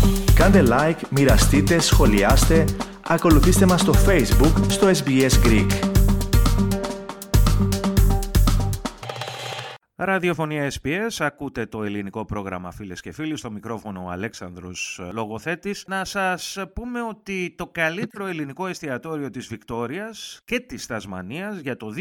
Κάντε like, μοιραστείτε, σχολιάστε, ακολουθήστε μας στο Facebook, στο SBS Greek. Ραδιοφωνία SBS, ακούτε το ελληνικό πρόγραμμα φίλες και φίλοι, στο μικρόφωνο ο Αλέξανδρος Λογοθέτης. Να σας πούμε ότι το καλύτερο ελληνικό εστιατόριο της Βικτόριας και της Τασμανίας για το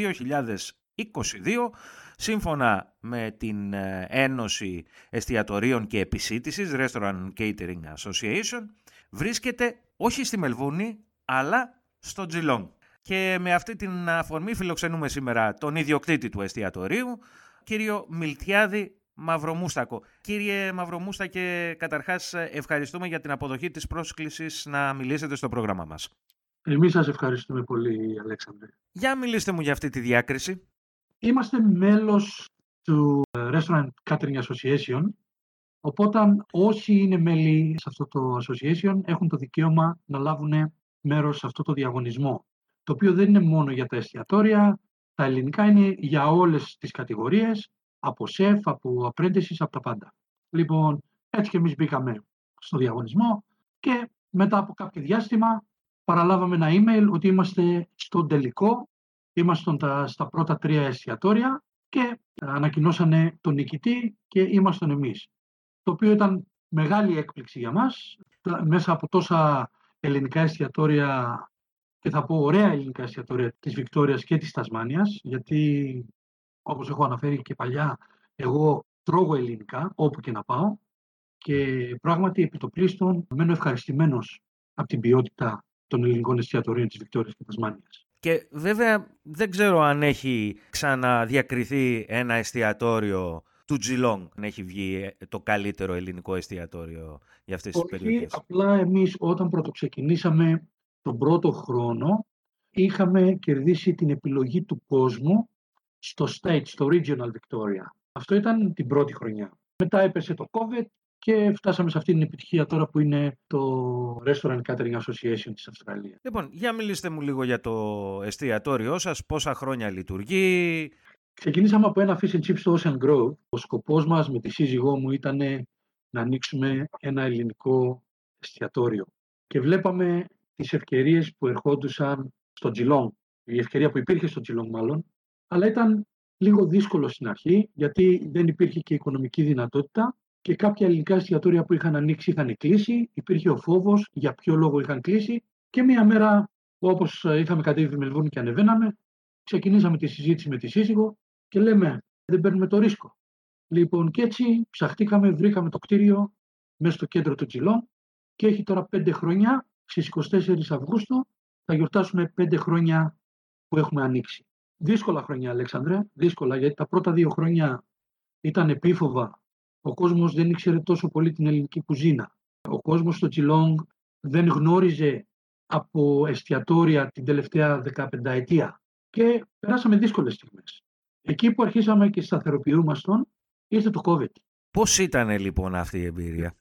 2022, σύμφωνα με την Ένωση Εστιατορίων και Επισίτησης, Restaurant Catering Association, βρίσκεται όχι στη Μελβούρνη, αλλά στο Geelong. Και με αυτή την αφορμή φιλοξενούμε σήμερα τον ιδιοκτήτη του εστιατορίου, κύριο Μιλτιάδη Μαυρομούστακο. Κύριε Μαυρομούστακε, καταρχάς ευχαριστούμε για την αποδοχή της πρόσκλησης να μιλήσετε στο πρόγραμμα μας. Εμείς σας ευχαριστούμε πολύ, Αλέξανδρε. Για μιλήστε μου για αυτή τη διάκριση. Είμαστε μέλος του Restaurant Catering Association, οπότε όσοι είναι μέλη σε αυτό το association έχουν το δικαίωμα να λάβουν μέρος σε αυτό το διαγωνισμό, το οποίο δεν είναι μόνο για τα εστιατόρια, τα ελληνικά είναι για όλες τις κατηγορίες, από σεφ, από apprentices, από τα πάντα. Λοιπόν, έτσι και εμείς μπήκαμε στο διαγωνισμό και μετά από κάποιο διάστημα παραλάβαμε ένα email ότι είμαστε στον τελικό, ήμασταν στα πρώτα 3 εστιατόρια και ανακοινώσανε τον νικητή και ήμασταν εμείς. Το οποίο ήταν μεγάλη έκπληξη για μας, μέσα από τόσα ελληνικά εστιατόρια και θα πω ωραία ελληνικά εστιατόρια της Βικτόριας και της Τασμάνιας, γιατί όπως έχω αναφέρει και παλιά, εγώ τρώγω ελληνικά όπου και να πάω και πράγματι επιτοπλίστων μένω ευχαριστημένος από την ποιότητα των ελληνικών εστιατορίων της Βικτόριας και Τασμάνιας. Και βέβαια δεν ξέρω αν έχει ξαναδιακριθεί ένα εστιατόριο του Geelong, αν έχει βγει το καλύτερο ελληνικό εστιατόριο για αυτές τις περιοχές. Απλά εμείς όταν πρωτοξεκινήσαμε τον πρώτο χρόνο είχαμε κερδίσει την επιλογή του κόσμου στο State, στο Regional Victoria. Αυτό ήταν την πρώτη χρονιά. Μετά έπεσε το COVID και φτάσαμε σε αυτή την επιτυχία τώρα που είναι το Restaurant Catering Association της Αυστραλίας. Λοιπόν, για μιλήστε μου λίγο για το εστιατόριό σας, πόσα χρόνια λειτουργεί. Ξεκινήσαμε από ένα fish and chips στο Ocean Grove. Ο σκοπός μας με τη σύζυγό μου ήταν να ανοίξουμε ένα ελληνικό εστιατόριο. Και βλέπαμε τις ευκαιρίες που ερχόντουσαν στο Geelong, η ευκαιρία που υπήρχε στο Geelong μάλλον, αλλά ήταν λίγο δύσκολο στην αρχή, γιατί δεν υπήρχε και οικονομική δυνατότητα και κάποια ελληνικά εστιατόρια που είχαν ανοίξει είχαν κλείσει, υπήρχε ο φόβος για ποιο λόγο είχαν κλείσει και μία μέρα, όπως είχαμε κατέβει στη Μελβούρνη και ανεβαίναμε, ξεκινήσαμε τη συζήτηση με τη σύζυγο και λέμε δεν παίρνουμε το ρίσκο. Λοιπόν, και έτσι ψαχτήκαμε, βρήκαμε το κτίριο μέσα στο κέντρο του Geelong και έχει τώρα 5 χρόνια, στις 24 Αυγούστου θα γιορτάσουμε 5 χρόνια που έχουμε ανοίξει. Δύσκολα χρόνια, Αλέξανδρε, δύσκολα, γιατί τα πρώτα 2 χρόνια ήταν επίφοβα. Ο κόσμος δεν ήξερε τόσο πολύ την ελληνική κουζίνα. Ο κόσμος στο Geelong δεν γνώριζε από εστιατόρια την τελευταία 15 ετία και περάσαμε δύσκολες στιγμές. Εκεί που αρχίσαμε και σταθεροποιούμασταν, ήρθε το COVID. Πώς ήταν λοιπόν αυτή η εμπειρία?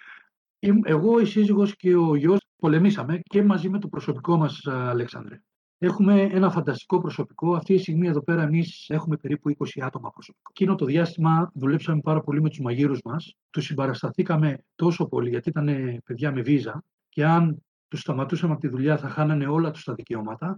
Εγώ, η σύζυγος και ο γιος πολεμήσαμε και μαζί με το προσωπικό μας, Αλέξανδρε. Έχουμε ένα φανταστικό προσωπικό. Αυτή τη στιγμή εδώ πέρα εμείς έχουμε περίπου 20 άτομα προσωπικό. Εκείνο το διάστημα δουλέψαμε πάρα πολύ με τους μαγείρους μας. Τους συμπαρασταθήκαμε τόσο πολύ γιατί ήταν παιδιά με βίζα και αν τους σταματούσαμε από τη δουλειά θα χάνανε όλα τους τα δικαιώματα.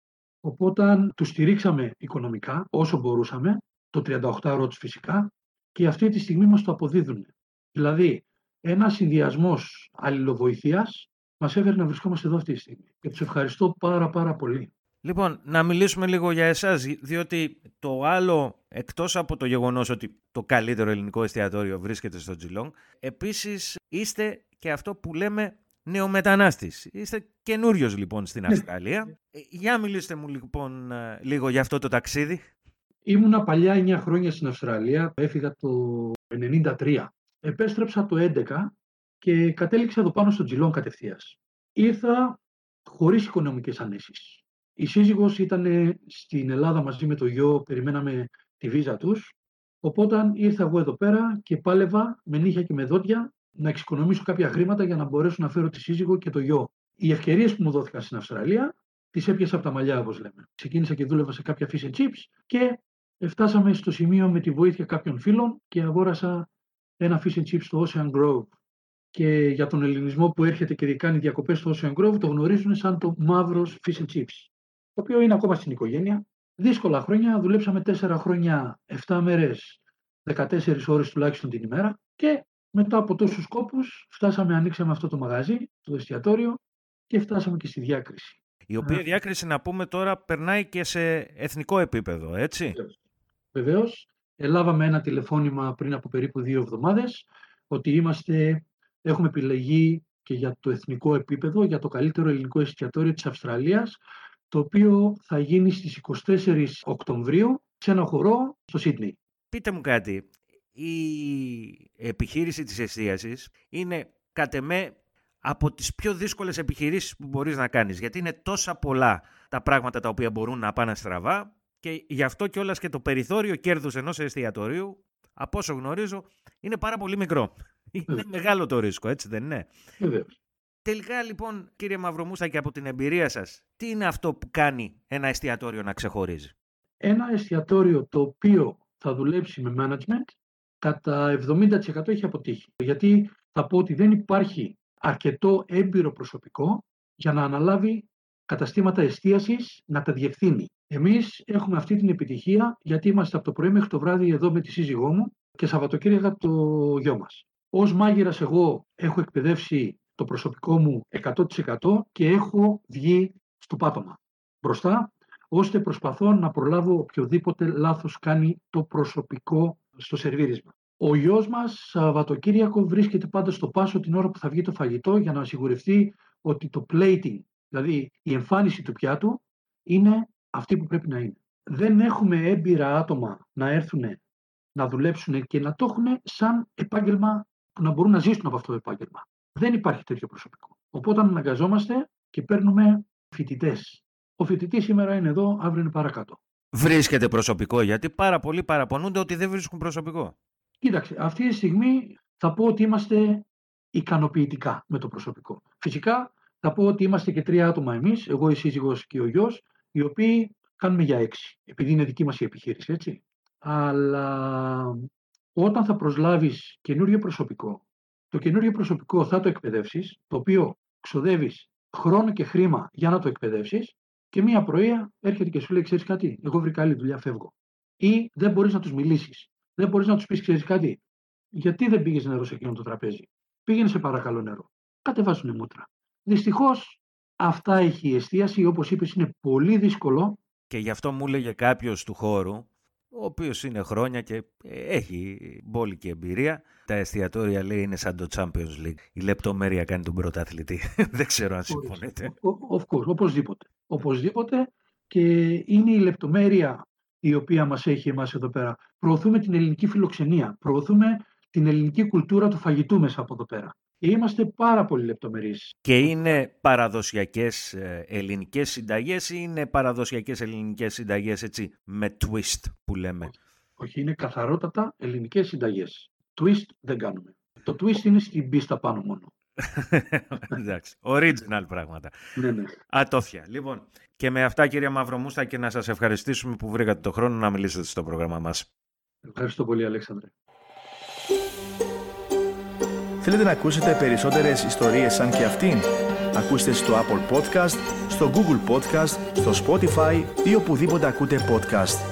Οπότε τους στηρίξαμε οικονομικά όσο μπορούσαμε, το 38ωρο τους φυσικά, και αυτή τη στιγμή μας το αποδίδουν. Δηλαδή, ένας συνδυασμός αλληλοβοηθείας μας έφερε να βρισκόμαστε εδώ αυτή τη στιγμή. Και τους ευχαριστώ πάρα πολύ. Λοιπόν, να μιλήσουμε λίγο για εσάς, διότι το άλλο, εκτός από το γεγονός ότι το καλύτερο ελληνικό εστιατόριο βρίσκεται στο Geelong, επίσης είστε και αυτό που λέμε νεομετανάστης. Είστε καινούριος λοιπόν στην Αυστραλία. Για μιλήστε μου λοιπόν λίγο για αυτό το ταξίδι. Ήμουνα παλιά 9 χρόνια στην Αυστραλία, έφυγα το 1993. Επέστρεψα το 2011 και κατέληξα εδώ πάνω στο Geelong κατευθείας. Ήρθα χωρίς οικονομικές ανέσεις. Η σύζυγος ήταν στην Ελλάδα μαζί με το γιο, περιμέναμε τη βίζα τους. Οπότε ήρθα εγώ εδώ πέρα και πάλευα με νύχια και με δόντια να εξοικονομήσω κάποια χρήματα για να μπορέσω να φέρω τη σύζυγο και το γιο. Οι ευκαιρίες που μου δόθηκαν στην Αυστραλία τις έπιασα από τα μαλλιά, όπως λέμε. Ξεκίνησα και δούλευα σε κάποια fish and chips και φτάσαμε στο σημείο με τη βοήθεια κάποιων φίλων και αγόρασα ένα fish and chips στο Ocean Grove. και για τον ελληνισμό που έρχεται και κάνει διακοπές στο Ocean Grove το γνωρίζουν σαν το μαύρος fish and chips, το οποίο είναι ακόμα στην οικογένεια. Δύσκολα χρόνια, δουλέψαμε 4 χρόνια, 7 μέρες, 14 ώρες τουλάχιστον την ημέρα και μετά από τόσους κόπους ανοίξαμε αυτό το μαγαζί, το εστιατόριο και φτάσαμε και στη διάκριση. Η οποία διάκριση, να πούμε τώρα, περνάει και σε εθνικό επίπεδο, έτσι. Βεβαίως, λάβαμε ένα τηλεφώνημα πριν από περίπου 2 εβδομάδες ότι έχουμε επιλεγεί και για το εθνικό επίπεδο, για το καλύτερο ελληνικό εστιατόριο της Αυστραλίας, το οποίο θα γίνει στις 24 Οκτωβρίου σε ένα χορό στο Σίδνεϊ. Πείτε μου κάτι, η επιχείρηση της εστίασης είναι κατ' εμέ από τις πιο δύσκολες επιχειρήσεις που μπορείς να κάνεις, γιατί είναι τόσα πολλά τα πράγματα τα οποία μπορούν να πάνε στραβά και γι' αυτό κιόλας και το περιθώριο κέρδους ενός εστιατορίου, από όσο γνωρίζω, είναι πάρα πολύ μικρό. Είναι μεγάλο το ρίσκο, έτσι δεν είναι? Τελικά λοιπόν, κύριε Μαυρομούστα, και από την εμπειρία σας, τι είναι αυτό που κάνει ένα εστιατόριο να ξεχωρίζει? Ένα εστιατόριο το οποίο θα δουλέψει με management, κατά 70% έχει αποτύχει. Γιατί θα πω ότι δεν υπάρχει αρκετό έμπειρο προσωπικό για να αναλάβει καταστήματα εστίασης να τα διευθύνει. Εμείς έχουμε αυτή την επιτυχία γιατί είμαστε από το πρωί μέχρι το βράδυ εδώ με τη σύζυγό μου και Σαββατοκύριακα το γιο μας. Ως μάγειρας εγώ έχω εκπαιδεύσει το προσωπικό μου 100% και έχω βγει στο πάτωμα μπροστά, ώστε προσπαθώ να προλάβω οποιοδήποτε λάθος κάνει το προσωπικό στο σερβίρισμα. Ο γιος μας Σαββατοκύριακο βρίσκεται πάντα στο πάσο την ώρα που θα βγει το φαγητό για να σιγουρευτεί ότι το plating, δηλαδή η εμφάνιση του πιάτου, είναι αυτή που πρέπει να είναι. Δεν έχουμε έμπειρα άτομα να έρθουν να δουλέψουν και να το έχουν σαν επάγγελμα που να μπορούν να ζήσουν από αυτό το επάγγελμα. Δεν υπάρχει τέτοιο προσωπικό. Οπότε αναγκαζόμαστε και παίρνουμε φοιτητές. Ο φοιτητής σήμερα είναι εδώ, αύριο είναι παρακάτω. Βρίσκεται προσωπικό, γιατί πάρα πολλοί παραπονούνται ότι δεν βρίσκουν προσωπικό. Κοίταξε, αυτή τη στιγμή θα πω ότι είμαστε ικανοποιητικά με το προσωπικό. Φυσικά θα πω ότι είμαστε και 3 άτομα εμείς, εγώ, η σύζυγος και ο γιος, οι οποίοι κάνουμε για 6, επειδή είναι δική μας η επιχείρηση, έτσι. Αλλά όταν θα προσλάβεις καινούριο προσωπικό, το καινούριο προσωπικό θα το εκπαιδεύσεις, το οποίο ξοδεύεις χρόνο και χρήμα για να το εκπαιδεύσεις και μία πρωία έρχεται και σου λέει: ξέρεις κάτι, εγώ βρήκα άλλη δουλειά, φεύγω. Ή δεν μπορείς να τους μιλήσεις. Δεν μπορείς να τους πεις: ξέρεις κάτι, γιατί δεν πήγες νερό σε εκείνο το τραπέζι? Πήγαινε σε παρακαλώ νερό. Κατεβάζουνε μούτρα. Δυστυχώς αυτά έχει η εστίαση, όπως είπες, είναι πολύ δύσκολο. Και γι' αυτό μου έλεγε κάποιος του χώρου, ο οποίος είναι χρόνια και έχει μπόλικη εμπειρία, τα εστιατόρια, λέει, είναι σαν το Champions League. Η λεπτομέρεια κάνει τον πρωταθλητή. Δεν ξέρω αν συμφωνείτε. Of course, οπωσδήποτε. Οπωσδήποτε, και είναι η λεπτομέρεια η οποία μας έχει εμάς εδώ πέρα. Προωθούμε την ελληνική φιλοξενία, προωθούμε την ελληνική κουλτούρα του φαγητού μέσα από εδώ πέρα. Είμαστε πάρα πολύ λεπτομερείς. Και είναι παραδοσιακές ελληνικές συνταγές ή είναι παραδοσιακές ελληνικές συνταγές, έτσι, με twist που λέμε? Όχι, είναι καθαρότατα ελληνικές συνταγές. Twist δεν κάνουμε. Το twist είναι στην πίστα πάνω μόνο. Εντάξει, original πράγματα. Ναι. Ατόφια. Λοιπόν, και με αυτά, κύριε Μαυρομούστα, και να σας ευχαριστήσουμε που βρήκατε το χρόνο να μιλήσετε στο πρόγραμμα μας. Ευχαριστώ πολύ, Αλέξανδρε. Θέλετε να ακούσετε περισσότερες ιστορίες σαν και αυτήν? Ακούστε στο Apple Podcast, στο Google Podcast, στο Spotify ή οπουδήποτε ακούτε podcast.